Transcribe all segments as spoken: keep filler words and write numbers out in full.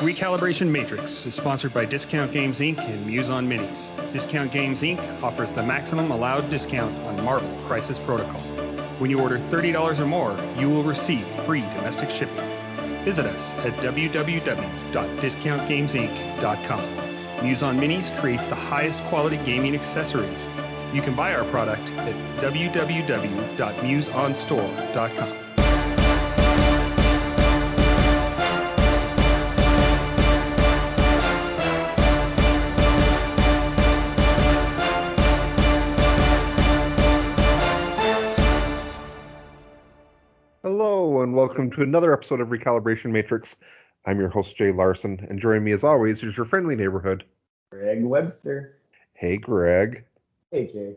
Recalibration Matrix is sponsored by Discount Games Incorporated and Muse on Minis. Discount Games Incorporated offers the maximum allowed discount on Marvel Crisis Protocol. When you order thirty dollars or more, you will receive free domestic shipping. Visit us at w w w dot discount games inc dot com. Muse on Minis creates the highest quality gaming accessories. You can buy our product at w w w dot muse on store dot com. Hello, and welcome to another episode of Recalibration Matrix. I'm your host, Jay Larson, and joining me as always is your friendly neighborhood, Greg Webster. Hey, Greg. Hey, Jay.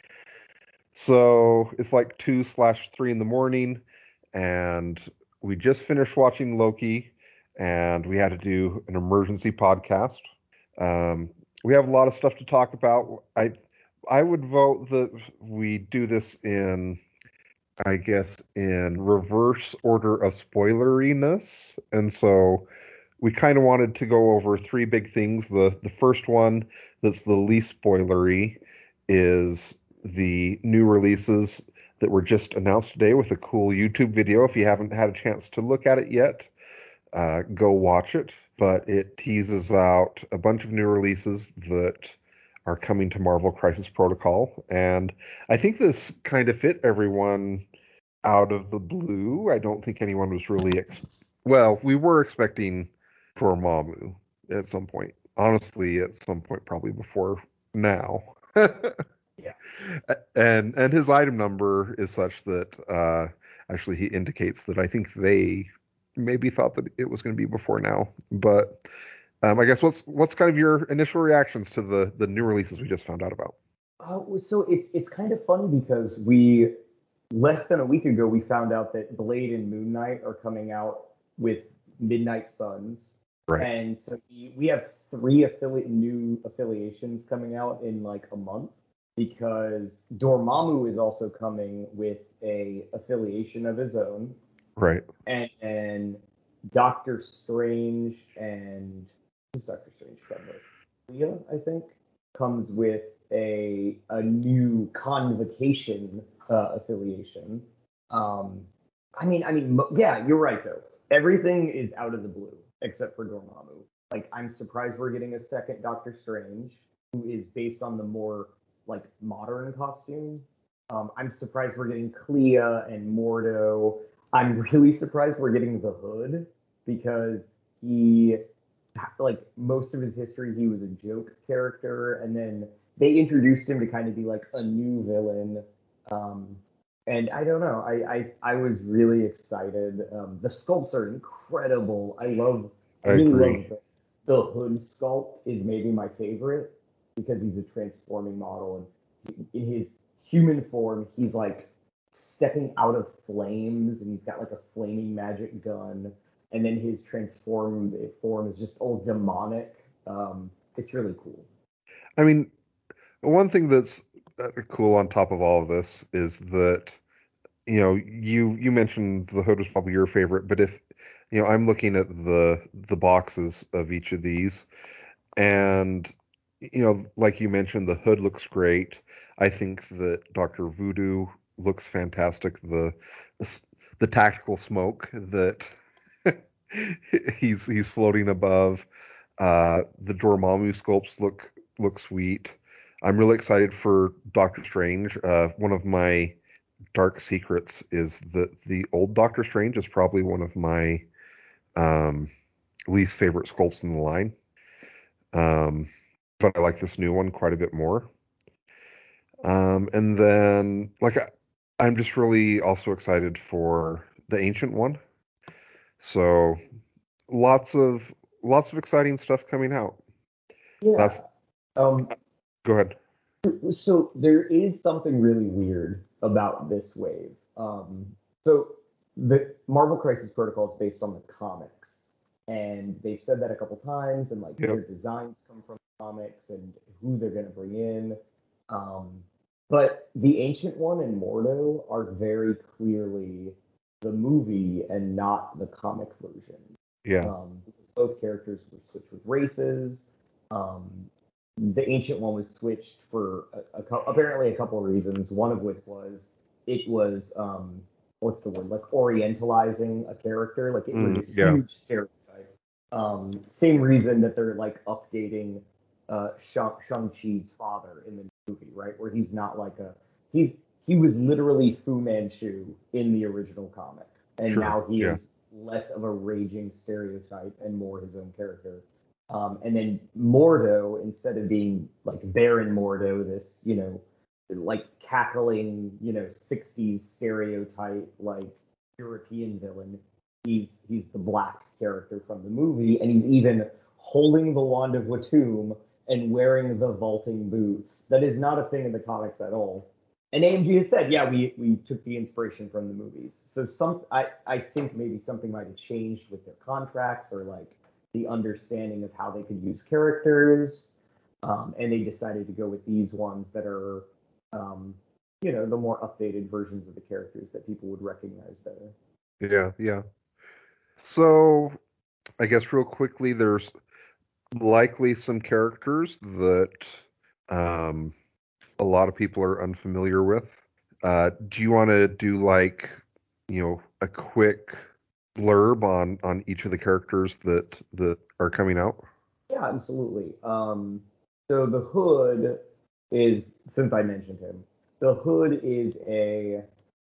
So it's like two slash three in the morning, and we just finished watching Loki, and we had to do an emergency podcast. Um, we have a lot of stuff to talk about. I I would vote that we do this in, I guess, in reverse order of spoileriness. And so we kind of wanted to go over three big things. The the first one that's the least spoilery is the new releases that were just announced today with a cool YouTube video. If you haven't had a chance to look at it yet, uh, go watch it. But it teases out a bunch of new releases that are coming to Marvel Crisis Protocol. And I think this kind of fit everyone out of the blue. I don't think anyone was really... Ex- well, we were expecting Dormammu at some point. Honestly, at some point, probably before now. Yeah. And and his item number is such that uh, actually he indicates that I think they maybe thought that it was going to be before now. But um, I guess what's what's kind of your initial reactions to the the new releases we just found out about? Uh, so it's it's kind of funny because we less than a week ago we found out that Blade and Moon Knight are coming out with Midnight Suns, Right. and so we, we have three affiliate new affiliations coming out in like a month because Dormammu is also coming with a affiliation of his own, Right. and and Doctor Strange and who's Doctor Strange come with? Leah, I think, comes with a a new Convocation uh, affiliation. Um, I mean, I mean, yeah, you're right though. Everything is out of the blue except for Dormammu. Like, I'm surprised we're getting a second Doctor Strange, who is based on the more like modern costume. Um, I'm surprised we're getting Clea and Mordo. I'm really surprised we're getting the Hood because he, like, most of his history, he was a joke character, and then they introduced him to kind of be like a new villain. Um, and I don't know, I I, I was really excited. Um, the sculpts are incredible. I love, I really agree. love the, the Hood sculpt is maybe my favorite because he's a transforming model, and in his human form, he's like stepping out of flames, and he's got like a flaming magic gun, and then his transformed form is just all demonic. Um, it's really cool. I mean, one thing that's uh, cool on top of all of this is that, you know, you you mentioned the Hood was probably your favorite, but if, you know, I'm looking at the the boxes of each of these, and, you know, like you mentioned, the Hood looks great. I think that Doctor Voodoo looks fantastic. The the, the tactical smoke that he's he's floating above. Uh, the Dormammu sculpts look look sweet. I'm really excited for Doctor Strange. Uh, one of my dark secrets is that the old Doctor Strange is probably one of my um, least favorite sculpts in the line. Um, but I like this new one quite a bit more. Um, and then, like, I, I'm just really also excited for the Ancient One. So lots of lots of exciting stuff coming out. Yeah. That's Um, Go ahead. so there is something really weird about this wave. Um, so the Marvel Crisis Protocol is based on the comics, and they've said that a couple times, and like Yep. their designs come from comics and who they're going to bring in. Um, but the Ancient One and Mordo are very clearly the movie and not the comic version. Yeah. Um, both characters were switched with races. Um, the Ancient One was switched for a, a, apparently a couple of reasons. One of which was it was um, what's the word, like orientalizing a character. Like it was Mm, a yeah. huge stereotype. Um, same reason that they're like updating uh, Shang Shang-Chi's father in the movie, right? Where he's not like a he's he was literally Fu Manchu in the original comic, and Sure. now he Yeah. is less of a raging stereotype and more his own character. Um, and then Mordo, instead of being like Baron Mordo, this, you know, like cackling, you know, sixties stereotype, like European villain, he's he's the black character from the movie, and he's even holding the wand of Watum and wearing the vaulting boots. That is not a thing in the comics at all. And A M G has said, yeah, we we took the inspiration from the movies. So some I, I think maybe something might have changed with their contracts or like the understanding of how they could use characters. Um, and they decided to go with these ones that are, um, you know, the more updated versions of the characters that people would recognize better. Yeah, yeah. So I guess real quickly, there's likely some characters that um, a lot of people are unfamiliar with. Uh, do you want to do like, you know, a quick blurb on on each of the characters that that are coming out? Yeah, absolutely. Um, so the Hood is, since I mentioned him, the Hood is a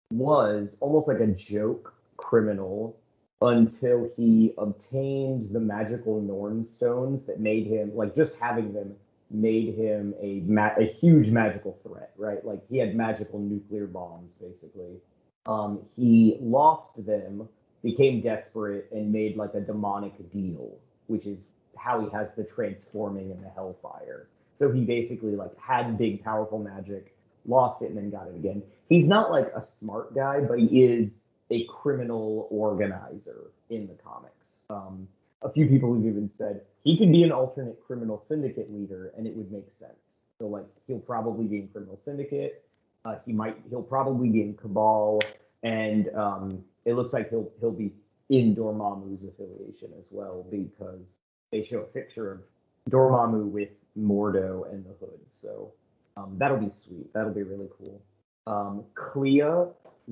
was almost like a joke criminal until he obtained the magical Norn stones that made him, like just having them made him a ma- a huge magical threat, right? Like he had magical nuclear bombs basically. Um, he lost them, became desperate, and made like a demonic deal, which is how he has the transforming and the hellfire. So he basically like had big powerful magic, lost it, and then got it again. He's not like a smart guy, but he is a criminal organizer in the comics. Um, a few people have even said he could be an alternate criminal syndicate leader, and it would make sense. So like he'll probably be in criminal syndicate. Uh, he might he'll probably be in Cabal, and um, it looks like he'll he'll be in Dormammu's affiliation as well because they show a picture of Dormammu with Mordo and the Hood. So um, that'll be sweet. That'll be really cool. Um, Clea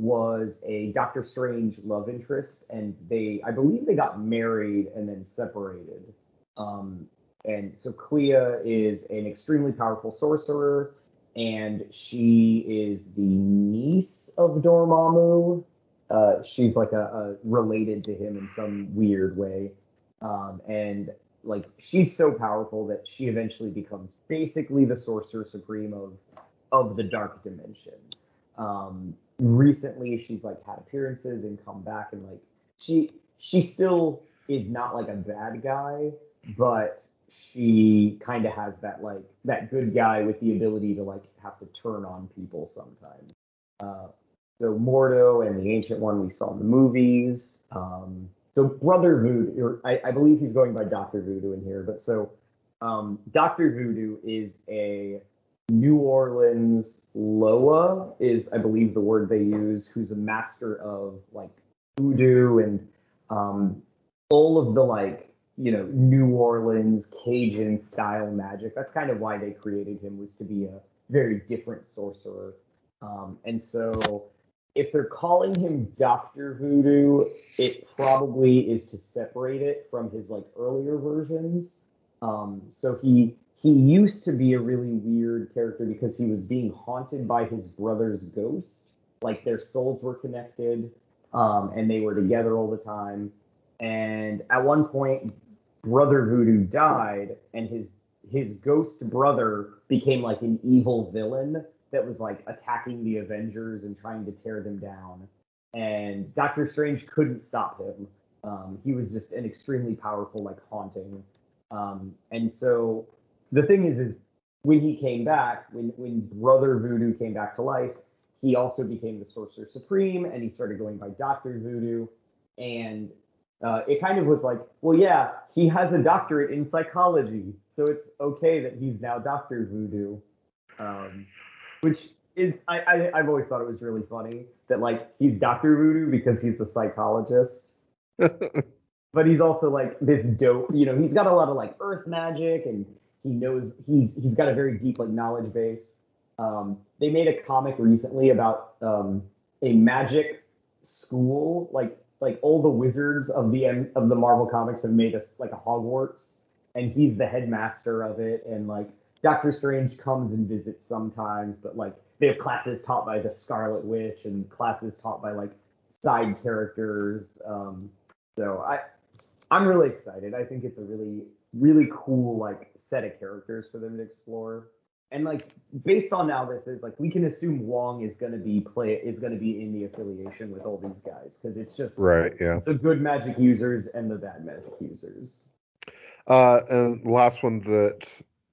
was a Doctor Strange love interest, and they, I believe, they got married and then separated. Um, and so Clea is an extremely powerful sorcerer, and she is the niece of Dormammu. Uh, she's like a, a related to him in some weird way. Um, and like she's so powerful that she eventually becomes basically the sorcerer supreme of of the dark dimension. Um, recently, she's like had appearances and come back, and like she she still is not like a bad guy, but she kind of has that like that good guy with the ability to like have to turn on people sometimes. Uh, so Mordo and the Ancient One we saw in the movies. Um, so Brother Voodoo, or I, I believe he's going by Doctor Voodoo in here, but so um, Doctor Voodoo is a New Orleans Loa is, I believe, the word they use, who's a master of like voodoo and um, all of the like, you know, New Orleans Cajun style magic. That's kind of why they created him, was to be a very different sorcerer. Um, and so if they're calling him Doctor Voodoo, it probably is to separate it from his like earlier versions. Um, so he he used to be a really weird character because he was being haunted by his brother's ghost. Like their souls were connected, um, and they were together all the time. And at one point, Brother Voodoo died, and his his ghost brother became like an evil villain that was like attacking the Avengers and trying to tear them down. And Doctor Strange couldn't stop him. Um, he was just an extremely powerful, like haunting. Um, and so the thing is, is when he came back, when when Brother Voodoo came back to life, he also became the Sorcerer Supreme, and he started going by Doctor Voodoo. And uh, it kind of was like, well, yeah, he has a doctorate in psychology, so it's okay that he's now Doctor Voodoo. Um, which is I, I I've always thought it was really funny that like he's Doctor Voodoo because he's a psychologist. but he's also like this dope. You know, he's got a lot of like earth magic, and he knows he's he's got a very deep like knowledge base. Um, they made a comic recently about um, a magic school, like like all the wizards of the of the Marvel comics have made us like a Hogwarts, and he's the headmaster of it, and like Doctor Strange comes and visits sometimes, but like they have classes taught by the Scarlet Witch and classes taught by like side characters. Um, so I I'm really excited. I think it's a really really cool like set of characters for them to explore. And like based on now this is like we can assume Wong is going to be play is going to be in the affiliation with all these guys because it's just Right, yeah. the good magic users and the bad magic users. Uh, and the last one that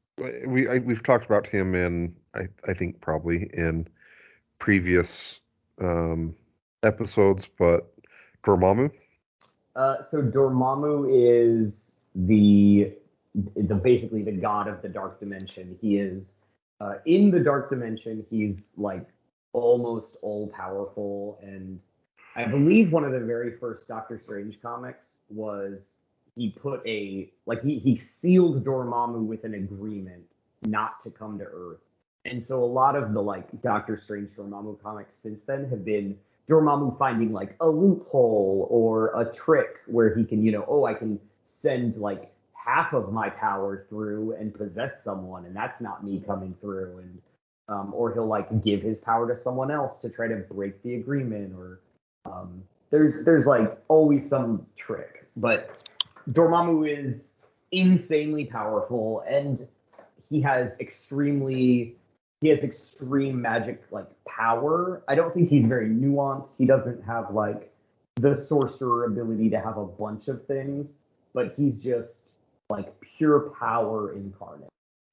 we I, we've talked about him in I I think probably in previous um, episodes, but Dormammu. Uh, so Dormammu is the the basically the god of the dark dimension. He is uh, in the dark dimension. He's like almost all powerful, and I believe one of the very first Doctor Strange comics was he put a like he he sealed Dormammu with an agreement not to come to Earth. And so a lot of the like Doctor Strange Dormammu comics since then have been Dormammu finding like a loophole or a trick where he can, you know, oh, I can send like half of my power through and possess someone, and that's not me coming through. And um, or he'll like give his power to someone else to try to break the agreement, or um, there's there's like always some trick. But Dormammu is insanely powerful, and he has extremely he has extreme magic like power. I don't think he's very nuanced. He doesn't have like the sorcerer ability to have a bunch of things, but he's just like pure power incarnate.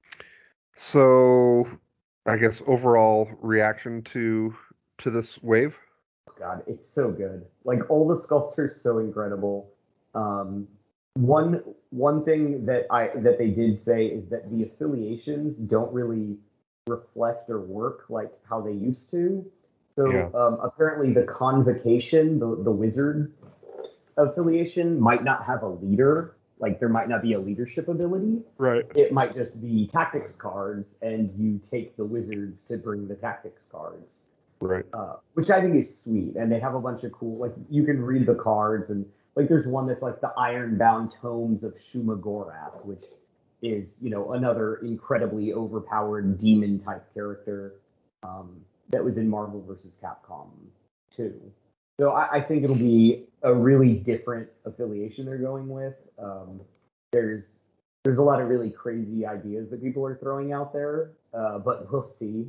So, I guess overall reaction to to this wave. God, it's so good. Like all the sculpts are so incredible. Um, one one thing that I that they did say is that the affiliations don't really reflect or work like how they used to. Yeah. So um, apparently the convocation, the the wizard affiliation, might not have a leader. Like there might not be a leadership ability. Right. It might just be tactics cards, and you take the wizards to bring the tactics cards. Right. Uh, which I think is sweet. And they have a bunch of cool, like you can read the cards, and like there's one that's like the Ironbound Tomes of Shuma Gorath, which is, you know, another incredibly overpowered demon type character um, that was in Marvel versus Capcom two. So I, I think it'll be a really different affiliation they're going with. Um, there's there's a lot of really crazy ideas that people are throwing out there, uh, but we'll see.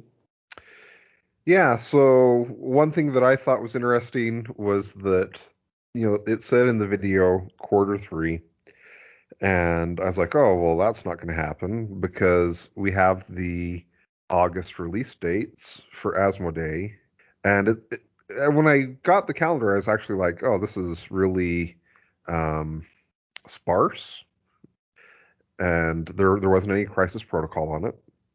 Yeah, so one thing that I thought was interesting was that, you know, it said in the video quarter three, and I was like, oh, well, that's not going to happen because we have the August release dates for Asmodee. And it, it, and when I got the calendar, I was actually like, oh, this is really um, sparse. And there there wasn't any Crisis Protocol on it.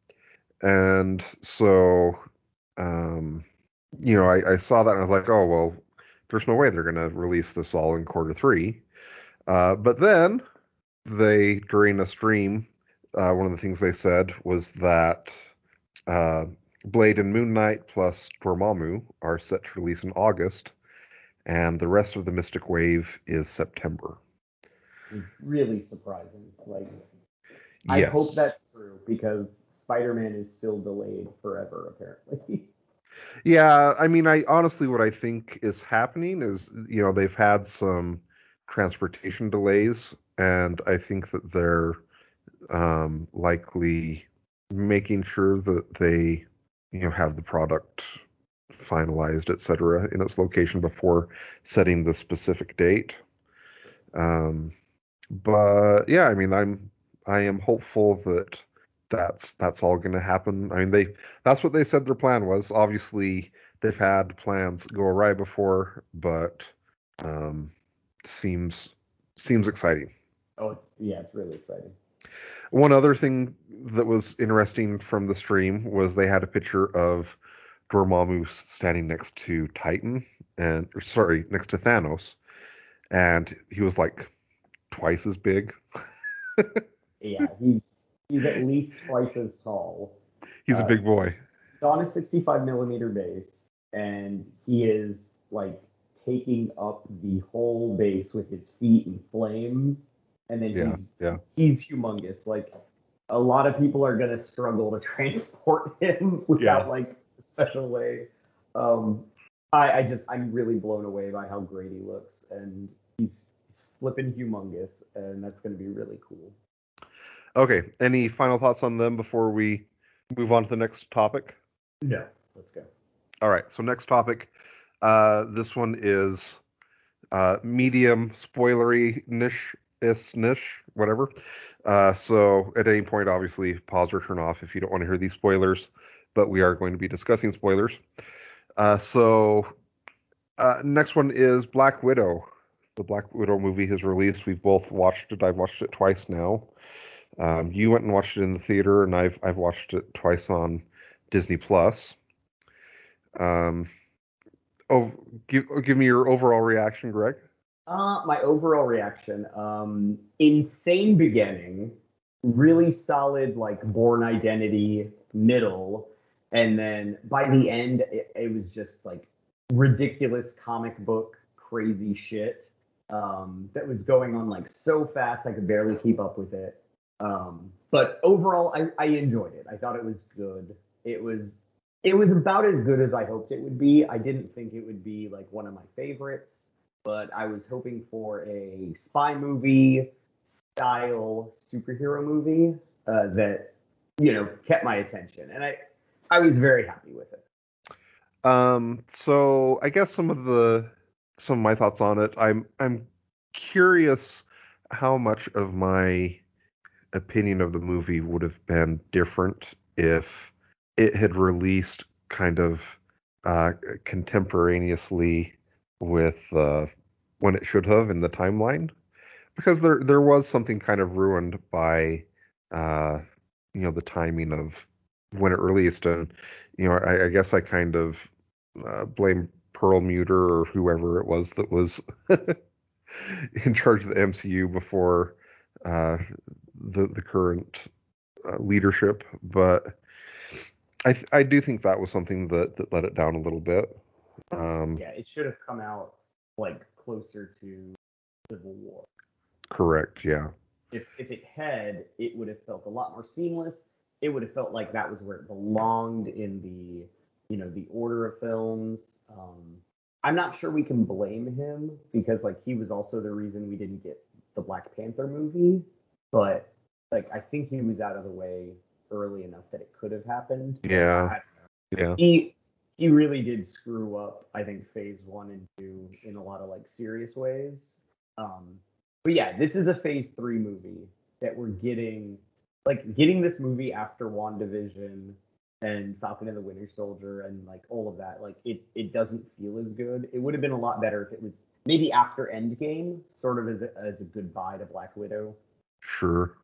And so, um, you know, I, I saw that and I was like, oh, well, there's no way they're going to release this all in quarter three. Uh, but then they, during a stream, uh, one of the things they said was that uh, Blade and Moon Knight plus Dormammu are set to release in August, and the rest of the Mystic Wave is September. Is really surprising. Like, I Yes. hope that's true because Spider-Man is still delayed forever, apparently. Yeah, I mean, I honestly, what I think is happening is, you know, they've had some transportation delays, and I think that they're um, likely making sure that they, you know, have the product finalized, et cetera, in its location before setting the specific date. Um, but yeah, I mean, I'm I am hopeful that that's that's all going to happen. I mean, they that's what they said their plan was. Obviously, they've had plans go awry before, but um, seems seems exciting. Oh, it's yeah, it's really exciting. One other thing that was interesting from the stream was they had a picture of Dormammu standing next to Titan and or sorry, next to Thanos, and he was like twice as big. Yeah, he's he's at least twice as tall. He's a Uh, big boy. He's on a sixty-five millimeter base, and he is like taking up the whole base with his feet in flames. And then Yeah, he's yeah. he's humongous. Like a lot of people are gonna struggle to transport him without Yeah. like a special way. Um, I, I just I'm really blown away by how great he looks, and he's he's flipping humongous, and that's gonna be really cool. Okay. Any final thoughts on them before we move on to the next topic? No, let's go. All right. So next topic. Uh, this one is uh, medium spoilery niche is niche whatever. Uh, so at any point, obviously, pause or turn off if you don't want to hear these spoilers. But we are going to be discussing spoilers. Uh, so uh, next one is Black Widow. The Black Widow movie has released. We've both watched it. I've watched it twice now. Um, you went and watched it in the theater, and I've I've watched it twice on Disney Plus. Um, oh, give give me your overall reaction, Greg. Uh, my overall reaction, um, insane beginning, really solid like Born Identity middle, and then by the end it, it was just like ridiculous comic book crazy shit um, that was going on like so fast I could barely keep up with it. Um, but overall, I, I enjoyed it. I thought it was good. It was it was about as good as I hoped it would be. I didn't think it would be like one of my favorites, but I was hoping for a spy movie style superhero movie uh, that you know kept my attention, and I I was very happy with it. Um, so I guess some of the some of my thoughts on it. I'm I'm curious how much of my opinion of the movie would have been different if it had released kind of uh, contemporaneously with uh, when it should have in the timeline, because there there was something kind of ruined by uh, you know the timing of when it released, and you know I, I guess I kind of uh, blame Pearl Muter or whoever it was that was in charge of the M C U before uh, the the current uh, leadership, but I th- I do think that was something that that let it down a little bit. Um, Yeah, it should have come out like closer to Civil War. correct, yeah, If if it had, it would have felt a lot more seamless. It would have felt like that was where it belonged in the you know the order of films. Um, I'm not sure we can blame him because like he was also the reason we didn't get the Black Panther movie, but like I think he was out of the way early enough that it could have happened. But I, yeah, I yeah, he he really did screw up, I think, phase one and two in a lot of like serious ways. Um, but yeah, this is a phase three movie that we're getting, like getting this movie after WandaVision and Falcon and the Winter Soldier and like all of that. Like it it doesn't feel as good. It would have been a lot better if it was maybe after Endgame, sort of as a, as a goodbye to Black Widow. sure.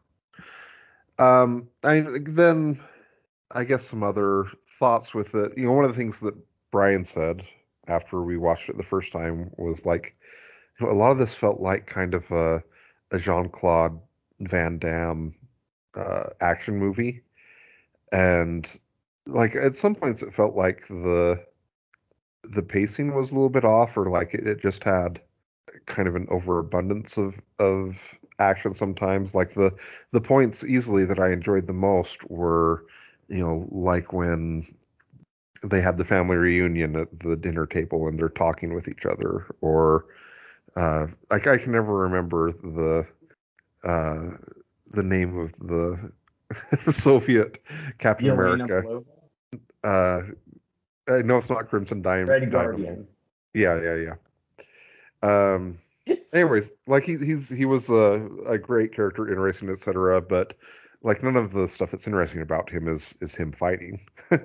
Um, I then I guess some other thoughts with it. You know, one of the things that Brian said after we watched it the first time was like, you know, a lot of this felt like kind of a, a Jean-Claude Van Damme uh, action movie, and like at some points it felt like the the pacing was a little bit off, or like it, it just had kind of an overabundance of of action sometimes. Like the the points easily that I enjoyed the most were, you know, like when they had the family reunion at the dinner table and they're talking with each other, or uh, like I can never remember the uh, the name of the Soviet Captain Yelena America. Belova, Uh, I know it's not Crimson Dyn- Red Dynamo. Guardian. Yeah, yeah, yeah. Um, anyways, like he's he's he was a, a great character, interesting, et cetera. But like none of the stuff that's interesting about him is is him fighting.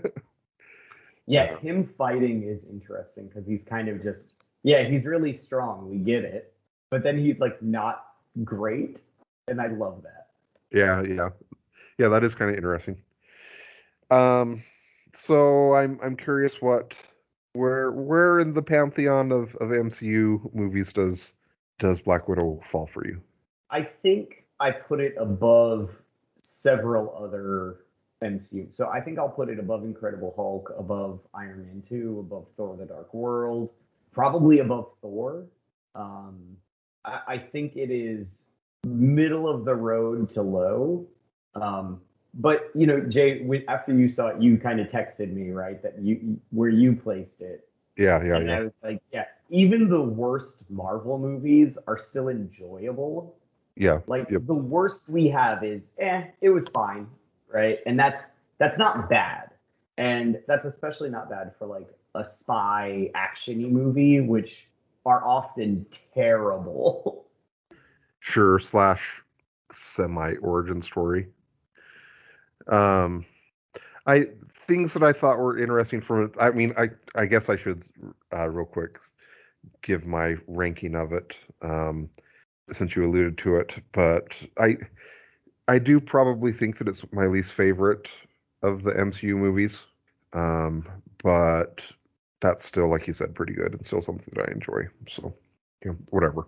Yeah, uh, him fighting is interesting because he's kind of just yeah, he's really strong. We get it, but then he's like not great, and I love that. yeah, yeah, yeah. That is kind of interesting. Um, so I'm I'm curious what where where in the pantheon of of M C U movies does does Black Widow fall for you? I think I put it above several other M C U. So I think I'll put it above Incredible Hulk, above Iron Man two, above Thor: The Dark World, probably above Thor. Um, I, I think it is middle of the road to low. Um, but you know, Jay, when, after you saw it, you kind of texted me, right, that you where you placed it. Yeah, yeah, And yeah. I was like, yeah, even the worst Marvel movies are still enjoyable. Yeah. Like Yep. the worst we have is, eh, it was fine, right? And that's that's not bad. And that's especially not bad for like a spy actiony movie, which are often terrible. Sure, slash semi origin story. Um, I things that I thought were interesting from it. I mean, I I guess I should uh, real quick give my ranking of it, um, since you alluded to it. But I I do probably think that it's my least favorite of the M C U movies. Um, but that's still, like you said, pretty good and still something that I enjoy. So, you know, whatever.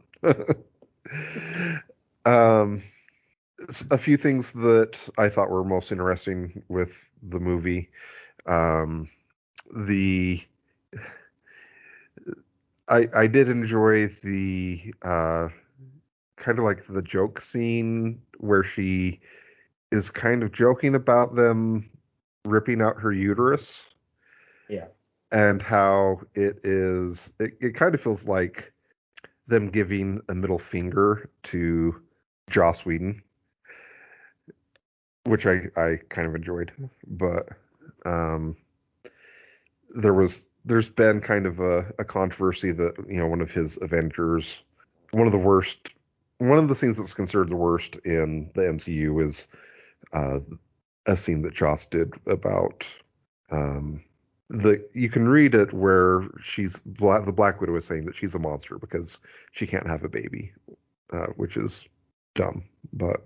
um, a few things that I thought were most interesting with the movie. Um, the I I did enjoy the uh, kind of like the joke scene where she is kind of joking about them ripping out her uterus. Yeah. And how it is it, it kind of feels like them giving a middle finger to Joss Whedon, which I, I kind of enjoyed. But um, there was there's been kind of a, a controversy that, you know, one of his Avengers, one of the worst, one of the scenes that's considered the worst in the M C U is uh, a scene that Joss did about um, the you can read it where she's the Black Widow is saying that she's a monster because she can't have a baby, uh, which is dumb. But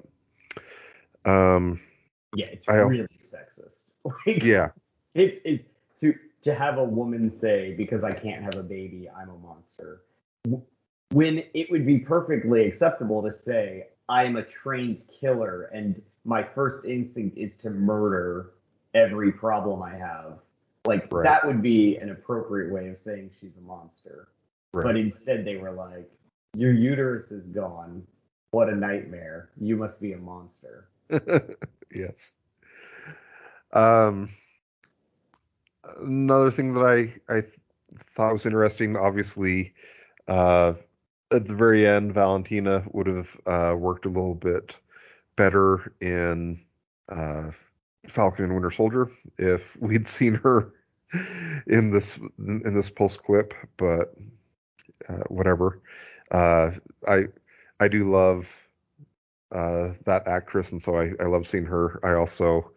um, Yeah, it's I also, really sexist. Like yeah, it's it's to to have a woman say, because I can't have a baby, I'm a monster. When it would be perfectly acceptable to say, I am a trained killer and my first instinct is to murder every problem I have. Like right, that would be an appropriate way of saying she's a monster. But right. instead they were like, your uterus is gone. What a nightmare. You must be a monster. Yes. Um, another thing that I I th- thought was interesting, obviously, uh, at the very end, Valentina would have uh, worked a little bit better in uh, Falcon and Winter Soldier if we'd seen her in this in this post clip, but uh, whatever. Uh, I I do love uh, that actress, and so I, I love seeing her. I also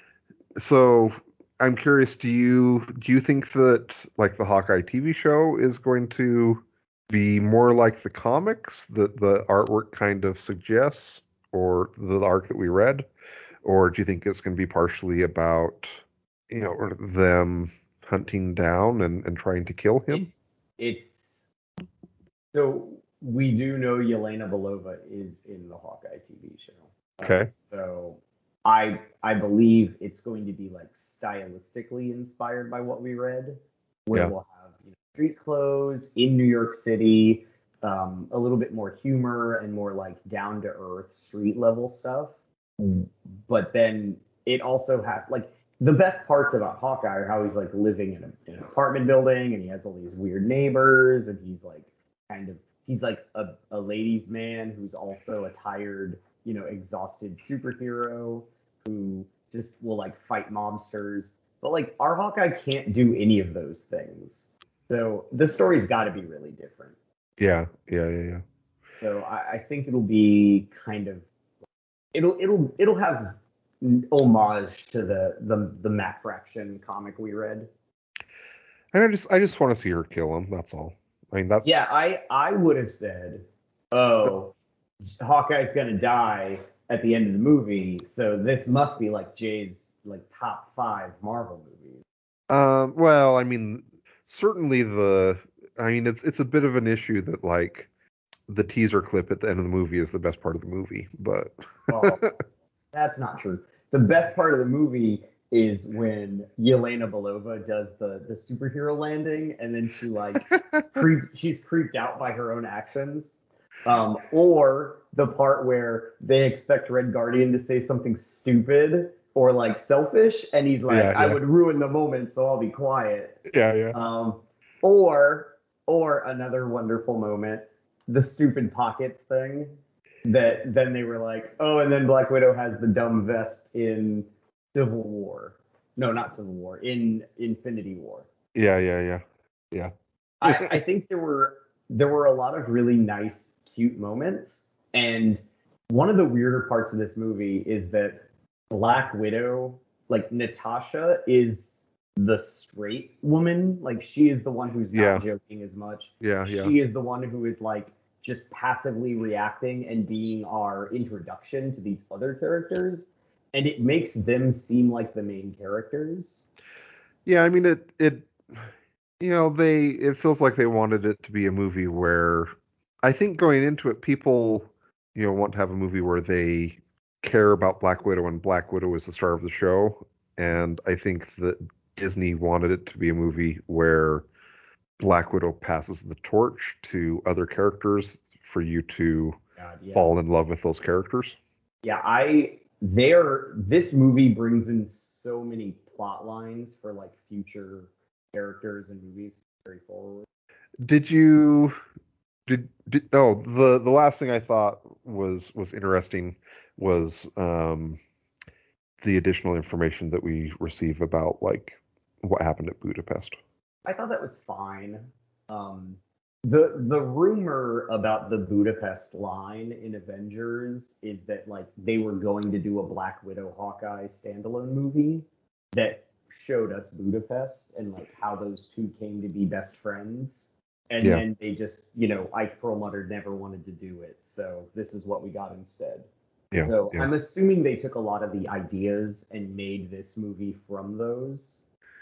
so I'm curious. Do you do you think that like the Hawkeye T V show is going to be more like the comics that the artwork kind of suggests, or the arc that we read? Or do you think it's going to be partially about, you know, them hunting down and, and trying to kill It, him? it's so we do know Yelena Belova is in the Hawkeye T V show. Uh, Okay. so I I believe it's going to be like stylistically inspired by what we read, where Yeah. we'll have, you know, street clothes in New York City, um, a little bit more humor and more like down to earth street level stuff. But then it also has like the best parts about Hawkeye are how he's like living in, a, in an apartment building and he has all these weird neighbors and he's like kind of he's like a, a ladies man who's also a tired, you know, exhausted superhero who just will like fight mobsters. But like our Hawkeye can't do any of those things. So the story's got to be really different. Yeah. Yeah. Yeah. Yeah. So I, I think it'll be kind of it'll it'll it'll have homage to the the the Matt Fraction comic we read. And I just I just want to see her kill him. That's all. I mean that. Yeah, I I would have said, oh, Hawkeye's gonna die at the end of the movie, so this must be like Jay's like top five Marvel movies. Um. Well, I mean, certainly the. I mean, it's it's a bit of an issue that like the teaser clip at the end of the movie is the best part of the movie, but Oh, that's not true. The best part of the movie is when Yelena Belova does the the superhero landing, and then she like creeps. She's creeped out by her own actions. Um, or the part where they expect Red Guardian to say something stupid or like selfish, and he's like, yeah, "I yeah, would ruin the moment, so I'll be quiet." yeah, yeah, Um, or or another wonderful moment, the stupid pockets thing. That then they were like, "Oh, and then Black Widow has the dumb vest in Civil War." No, not Civil War. In Infinity War. yeah, yeah, yeah, yeah. I, I think there were there were a lot of really nice, cute moments, and one of the weirder parts of this movie is that Black Widow, like Natasha, is the straight woman. Like she is the one who's Yeah, not joking as much. yeah, yeah. She is the one who is like just passively reacting and being our introduction to these other characters, and it makes them seem like the main characters. Yeah, I mean it it you know, they it feels like they wanted it to be a movie where I think going into it people, you know, want to have a movie where they care about Black Widow and Black Widow is the star of the show. And I think that Disney wanted it to be a movie where Black Widow passes the torch to other characters for you to God, yeah. fall in love with those characters. Yeah, I there this movie brings in so many plot lines for like future characters and movies carry forward. Did you did, did oh the the last thing I thought was was interesting was um the additional information that we receive about like what happened at Budapest. I thought that was fine. Um, the the rumor about the Budapest line in Avengers is that like they were going to do a Black Widow Hawkeye standalone movie that showed us Budapest and like how those two came to be best friends. And Yeah, then they just, you know, Ike Perlmutter never wanted to do it, so this is what we got instead. yeah, So yeah. I'm assuming they took a lot of the ideas and made this movie from those.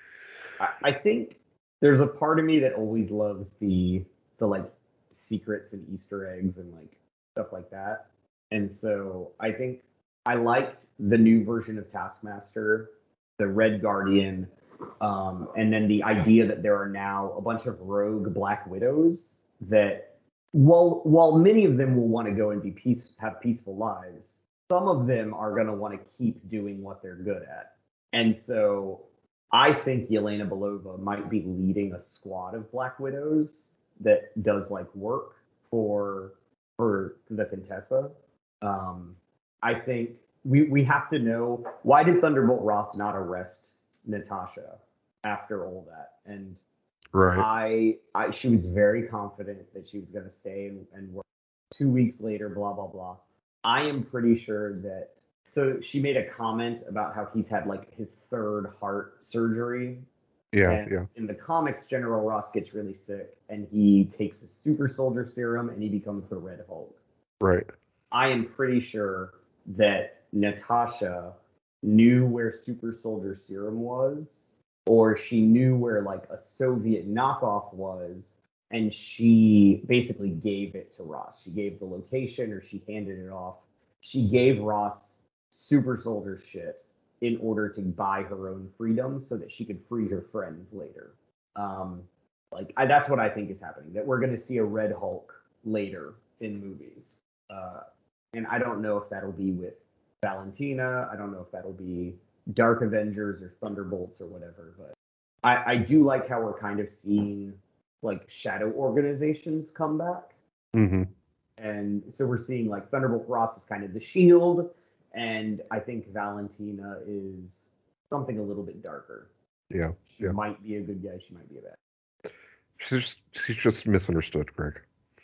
I, I think there's a part of me that always loves the the like secrets and Easter eggs and like stuff like that. And so I think I liked the new version of Taskmaster, the Red Guardian, um, and then the idea that there are now a bunch of rogue Black Widows that while while many of them will want to go and be peace have peaceful lives, some of them are going to want to keep doing what they're good at. And so I think Yelena Belova might be leading a squad of Black Widows that does like work for for the Contessa. Um, I think we we have to know, why did Thunderbolt Ross not arrest Natasha after all that? And Right. I I she was very confident that she was going to stay and, and work. Two weeks later, blah blah blah. I am pretty sure that. So she made a comment about how he's had like his third heart surgery, Yeah, and yeah. in the comics, General Ross gets really sick, and he takes a super soldier serum, and he becomes the Red Hulk. Right. I am pretty sure that Natasha knew where super soldier serum was, or she knew where like a Soviet knockoff was, and she basically gave it to Ross. She gave the location, or she handed it off. She gave Ross super soldier shit in order to buy her own freedom so that she could free her friends later. Um, like I, that's what I think is happening. That we're going to see a Red Hulk later in movies. Uh, and I don't know if that'll be with Valentina. I don't know if that'll be Dark Avengers or Thunderbolts or whatever. But I, I do like how we're kind of seeing like shadow organizations come back. Mm-hmm. And so we're seeing like Thunderbolt Ross is kind of the shield, and I think Valentina is something a little bit darker. Yeah. She Yeah. might be a good guy, she might be a bad. She's just, she's just misunderstood, Greg.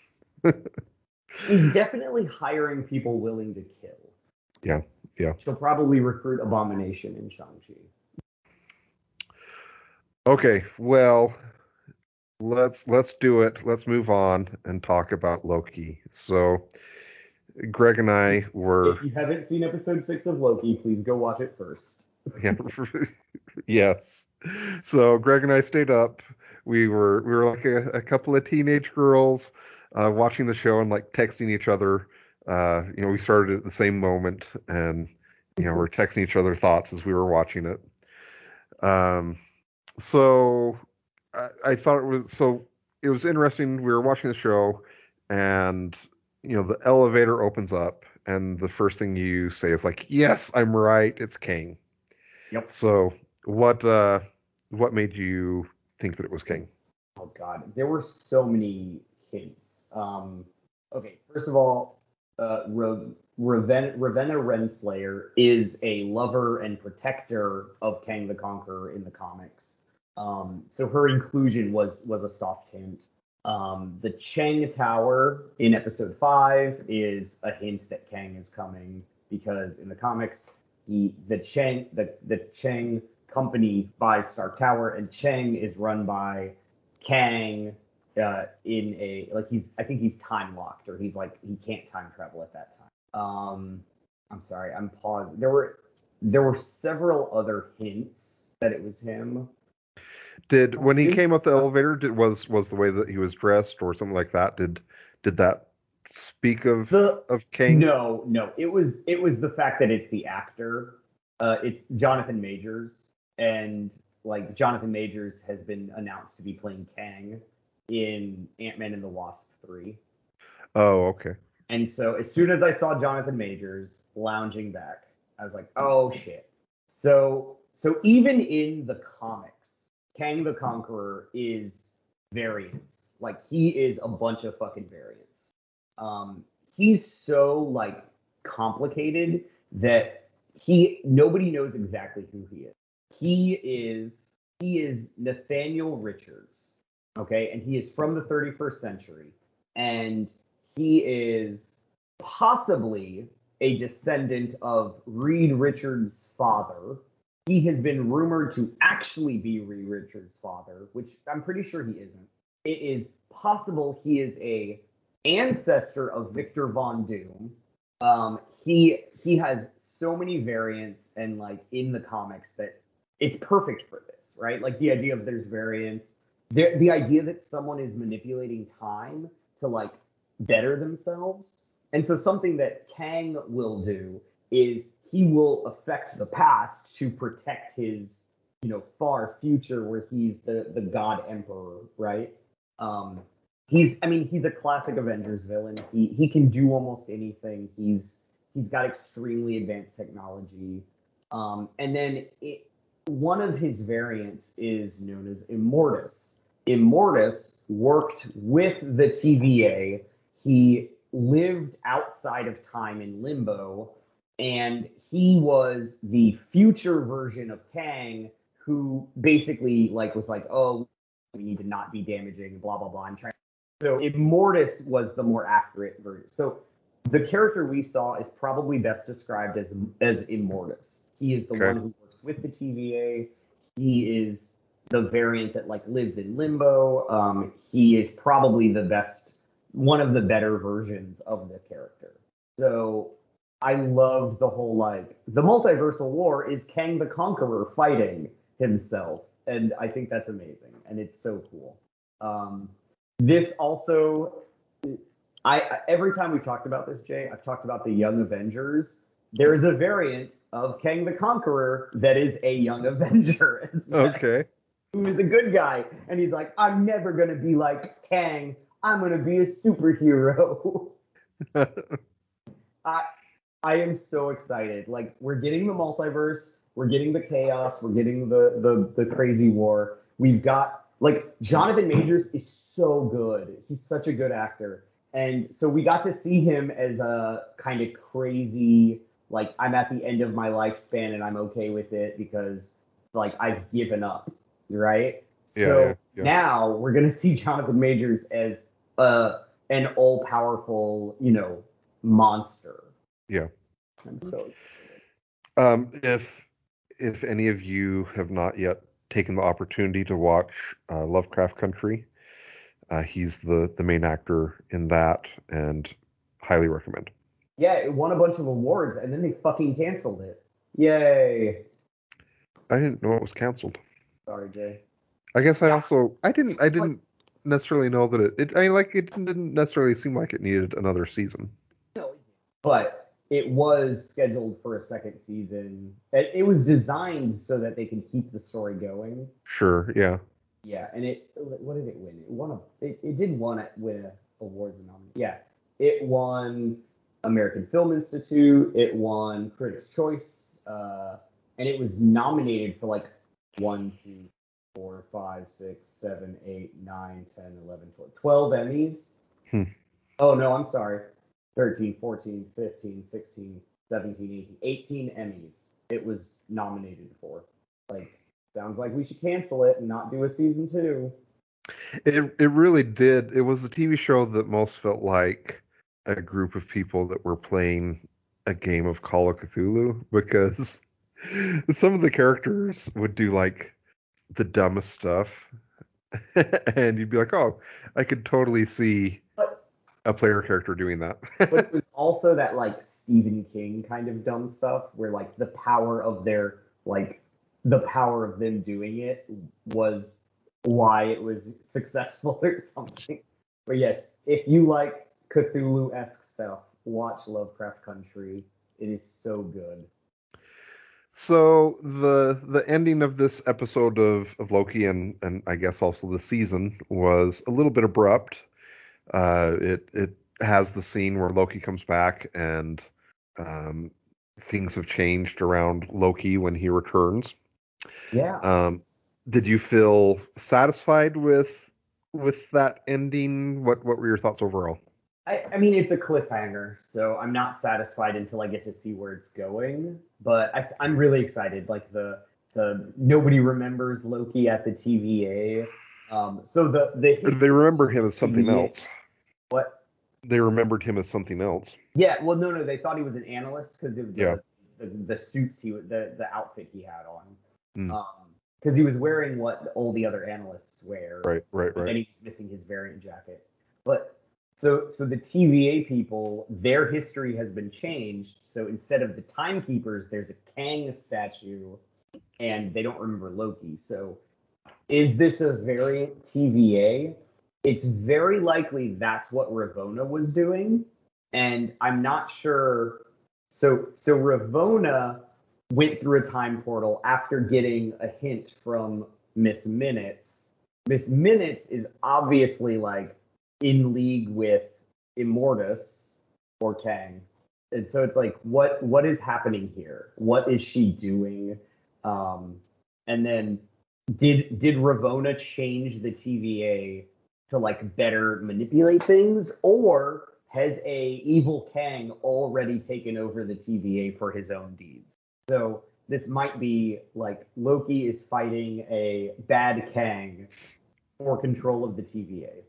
She's definitely hiring people willing to kill. Yeah. Yeah. She'll probably recruit Abomination in Shang-Chi. Okay. Well, let's let's do it. Let's move on and talk about Loki. So, Greg and I were If you haven't seen episode six of Loki, please go watch it first. yeah, yes. So Greg and I stayed up. We were we were like a, a couple of teenage girls. uh, watching the show and like texting each other. Uh, you know, we started at the same moment, and you know, we're texting each other thoughts as we were watching it. Um, so I, I thought it was so it was interesting. We were watching the show, and you know, the elevator opens up, and the first thing you say is like, "Yes, I'm right. It's King." Yep. So what uh, what made you think that it was King? Oh God, there were so many hints. Um, okay, first of all, uh, Ra- Raven- Ravenna Renslayer is a lover and protector of Kang the Conqueror in the comics. Um, so her inclusion was was a soft hint. Um, the Chang Tower in episode five is a hint that Kang is coming because in the comics, he the Chang the the Chang company buys Stark Tower, and Chang is run by Kang uh, in a like he's I think he's time locked or he's like he can't time travel at that time. Um, I'm sorry, I'm pausing. There were there were several other hints that it was him. Did when he Hints- came up the elevator, did was was the way that he was dressed or something like that? Did did that speak of The of King? no no it was it was the fact that it's the actor. Uh, it's Jonathan Majors, and like Jonathan Majors has been announced to be playing Kang in Ant-Man and the Wasp three. Oh, okay. And so as soon as I saw Jonathan Majors lounging back, I was like, oh shit. So so even in the comics, Kang the Conqueror is variants. Like he is a bunch of fucking variants. Um, he's so like complicated that he nobody knows exactly who he is. He is he is Nathaniel Richards, okay, and he is from the thirty-first century, and he is possibly a descendant of Reed Richards' father. He has been rumored to actually be Reed Richards' father, which I'm pretty sure he isn't. It is possible he is a ancestor of Victor Von Doom. Um, he he has so many variants and like in the comics that it's perfect for this, right? Like the idea of there's variants, the the idea that someone is manipulating time to like better themselves. And so something that Kang will do is he will affect the past to protect his, you know, far future where he's the the God Emperor, right? Um, he's I mean he's a classic Avengers villain. He he can do almost anything. He's he's got extremely advanced technology. Um, and then it, one of his variants is known as Immortus. Immortus worked with the T V A. He lived outside of time in limbo, and he was the future version of Kang, who basically like was like, oh, we need to not be damaging, blah blah blah. I'm trying. So Immortus was the more accurate version. So the character we saw is probably best described as as Immortus. He is the Okay. one who works with the T V A. He is the variant that like lives in limbo. Um, he is probably the best, one of the better versions of the character. So I love the whole like the multiversal war is Kang the Conqueror fighting himself, and I think that's amazing, and it's so cool. Um, this also, I every time we've talked about this, Jay, I've talked about the Young Avengers. There is a variant of Kang the Conqueror that is a Young Avenger as well, Okay. who is a good guy, and he's like, I'm never gonna be like Kang. I'm gonna be a superhero. I I am so excited. Like we're getting the multiverse, we're getting the chaos, we're getting the the the crazy war. We've got like Jonathan Majors is so good. He's such a good actor. And so we got to see him as a kind of crazy, like I'm at the end of my lifespan and I'm okay with it because like I've given up, right? Yeah, So yeah, yeah. now we're gonna see Jonathan Majors as uh an all-powerful, you know, monster. Yeah. I'm so excited. Um, if if any of you have not yet taken the opportunity to watch uh, Lovecraft Country, uh, he's the the main actor in that, and highly recommend. Yeah, it won a bunch of awards and then they fucking canceled it. Yay. I didn't know it was canceled. Sorry, Jay. I guess I Yeah. also I didn't I It's like- didn't necessarily know that it, it. I mean, like it didn't necessarily seem like it needed another season. No, but it was scheduled for a second season. It, it was designed so that they could keep the story going. Sure, yeah. Yeah, and it what did it win? It won a it, it did won it win awards and nominations. Yeah, it won American Film Institute. It won Critics' Choice, uh, and it was nominated for like one, two, four, five, six, seven, eight, nine, ten, eleven, twelve, twelve Emmys. Hmm. Oh no, I'm sorry. thirteen, fourteen, fifteen, sixteen, seventeen, eighteen, eighteen Emmys it was nominated for. Like, sounds like we should cancel it and not do a season two. It it really did. It was a T V show that most felt like a group of people that were playing a game of Call of Cthulhu, because some of the characters would do like the dumbest stuff, and you'd be like, "Oh, I could totally see But a player character doing that." but it was also that like Stephen King kind of dumb stuff where like the power of their like the power of them doing it was why it was successful or something. But yes, if you like Cthulhu-esque stuff, watch Lovecraft Country. It is so good. So the the ending of this episode of, of Loki, and and I guess also the season, was a little bit abrupt. Uh, it it has the scene where Loki comes back, and um, things have changed around Loki when he returns. Yeah. Um, did you feel satisfied with with that ending? What what were your thoughts overall? I, I mean, it's a cliffhanger, so I'm not satisfied until I get to see where it's going. But I, I'm really excited. Like the the nobody remembers Loki at the T V A. Um, so the the Or did they remember him as something T V A else? What? They remembered him as something else. Yeah. Well, no, no. They thought he was an analyst because of Yeah. the, the the suits he the the outfit he had on. Mm. Um, because he was wearing what all the other analysts wear. Right, right, But right. then he was missing his variant jacket. But so so the T V A people, their history has been changed. So instead of the timekeepers, there's a Kang statue, and they don't remember Loki. So is this a variant T V A? It's very likely that's what Ravonna was doing, and I'm not sure. So so Ravonna went through a time portal after getting a hint from Miss Minutes. Miss Minutes is obviously like in league with Immortus or Kang. And so it's like, what what is happening here? What is she doing? Um, and then did did Ravonna change the T V A to like better manipulate things, or has a evil Kang already taken over the T V A for his own deeds? So this might be like Loki is fighting a bad Kang for control of the T V A.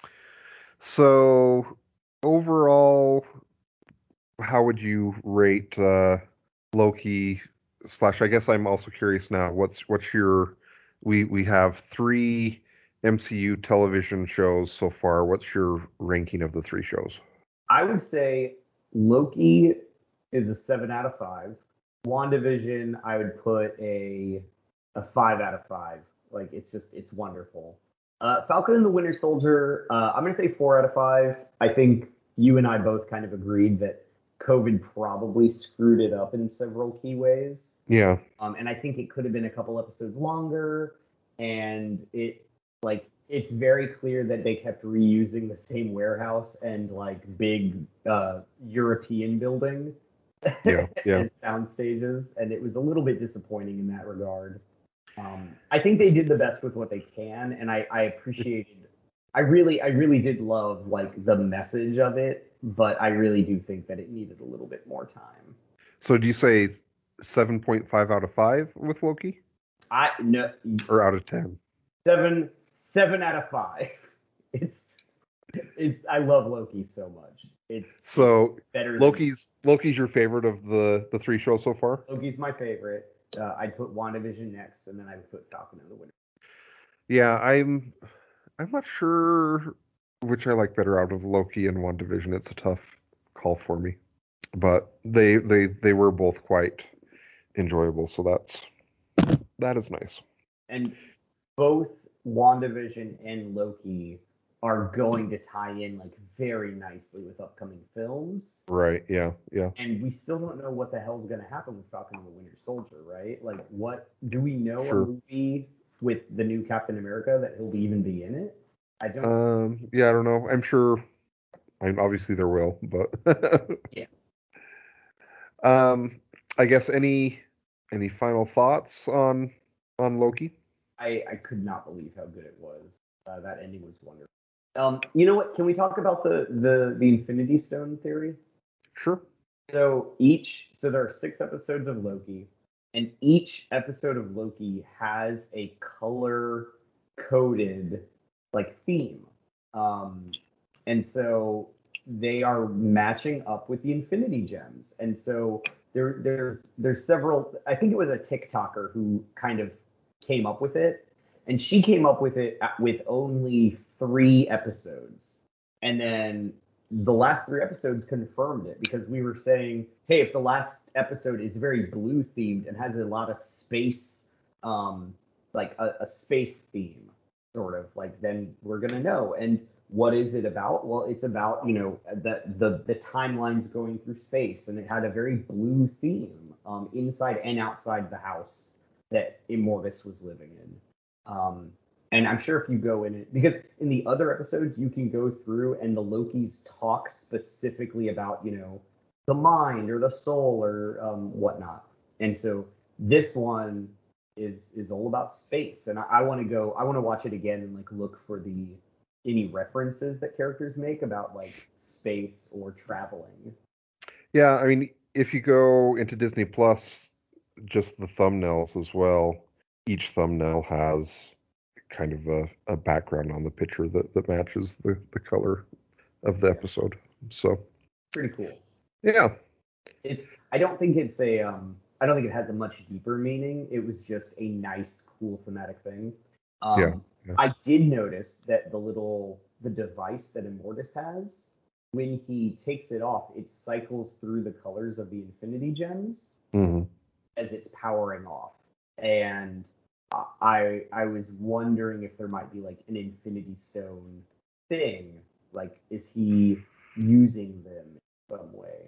So overall, how would you rate uh, Loki slash? I guess I'm also curious now. What's what's your? We we have three M C U television shows so far. What's your ranking of the three shows? I would say Loki is a seven out of five. WandaVision, I would put a a five out of five. Like it's just it's wonderful. Uh, Falcon and the Winter Soldier, uh, I'm gonna say four out of five. I think you and I both kind of agreed that COVID probably screwed it up in several key ways. Yeah. Um, and I think it could have been a couple episodes longer. And it like it's very clear that they kept reusing the same warehouse and like big uh, European building Yeah. Yeah. as sound stages, and it was a little bit disappointing in that regard. Um, I think they did the best with what they can, and I, I appreciated. I really, I really did love like the message of it, but I really do think that it needed a little bit more time. So do you say seven point five out of five with Loki, I no or out of ten? seven seven out of five. It's it's I love Loki so much. It's So it's better. Than, Loki's Loki's your favorite of the the three shows so far? Loki's my favorite. Uh, I'd put WandaVision next, and then I would put Falcon and the Winter. Yeah, I'm I'm not sure which I like better out of Loki and WandaVision. It's a tough call for me, but they they they were both quite enjoyable, so that's that is nice. And both WandaVision and Loki are going to tie in like very nicely with upcoming films. Right. Yeah. Yeah. And we still don't know what the hell's going to happen with Falcon and the Winter Soldier, right? Like, what do we know Sure. a movie with the new Captain America that he'll even be in it? I don't. Um. Yeah. I don't know. I'm sure. I mean, obviously there will, but Yeah. Um. I guess any any final thoughts on on Loki? I, I could not believe how good it was. Uh, that ending was wonderful. Um, you know what? Can we talk about the the the Infinity Stone theory? Sure. So each, so there are six episodes of Loki, and each episode of Loki has a color coded like theme. Um, and so they are matching up with the Infinity Gems. And so there there's there's several, I think it was a TikToker who kind of came up with it, and she came up with it with only three episodes. And then the last three episodes confirmed it, because we were saying, hey, if the last episode is very blue themed and has a lot of space, um, like a, a space theme, sort of like, then we're gonna know. And what is it about? Well, it's about, you know, the the the timelines going through space, and it had a very blue theme, um, inside and outside the house that Immortus was living in. Um, and I'm sure if you go in it, because in the other episodes, you can go through and the Lokis talk specifically about, you know, the mind or the soul or um, whatnot. And so this one is is all about space. And I, I want to go, I want to watch it again and like look for the any references that characters make about like space or traveling. Yeah. I mean, if you go into Disney Plus, just the thumbnails as well. Each thumbnail has kind of a, a background on the picture that, that matches the, the color of the episode. So Pretty cool. yeah. It's I don't think it's a um I don't think it has a much deeper meaning. It was just a nice, cool thematic thing. Um Yeah. yeah. I did notice that the little the device that Immortus has, when he takes it off, it cycles through the colors of the Infinity Gems hmm as it's powering off. And I I was wondering if there might be like an Infinity Stone thing. Like, is he using them in some way?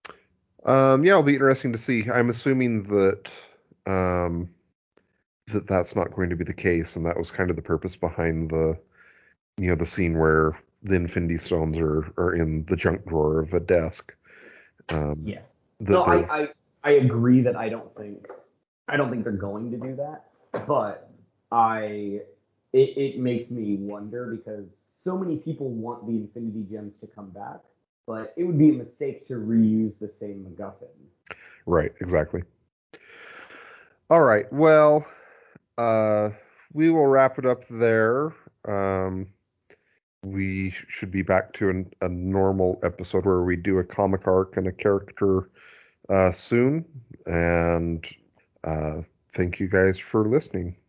Um, yeah, it'll be interesting to see. I'm assuming that um, that that's not going to be the case, and that was kind of the purpose behind the, you know, the scene where the Infinity Stones are are in the junk drawer of a desk. Um, Yeah. that No, they're I, I I agree that I don't think I don't think they're going to do that, but I it, it makes me wonder, because so many people want the Infinity Gems to come back, but it would be a mistake to reuse the same MacGuffin. right, exactly. All right, well, uh, we will wrap it up there. Um, we sh- should be back to an, a normal episode where we do a comic arc and a character uh, soon. And uh, thank you guys for listening.